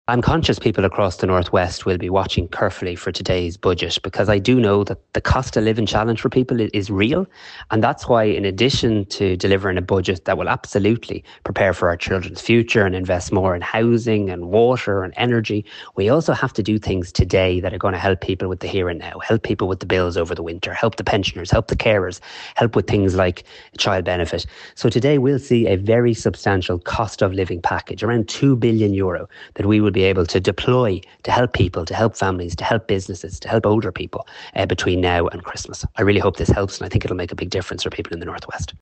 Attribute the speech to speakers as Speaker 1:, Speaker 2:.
Speaker 1: I'm conscious people across the Northwest will be watching carefully for today's budget, because I do know that the cost of living challenge for people is real. And that's why, in addition to delivering a budget that will absolutely prepare for our children's future and invest more in housing and water and energy, we also have to do things today that are going to help people with the here and now, help people with the bills over the winter, help the pensioners, help the carers, help with things like child benefit. So today we'll see a very substantial cost of living package, around €2 billion, that we will be able to deploy to help people, to help families, to help businesses, to help older people between now and Christmas. I really hope this helps, and I think it'll make a big difference for people in the Northwest.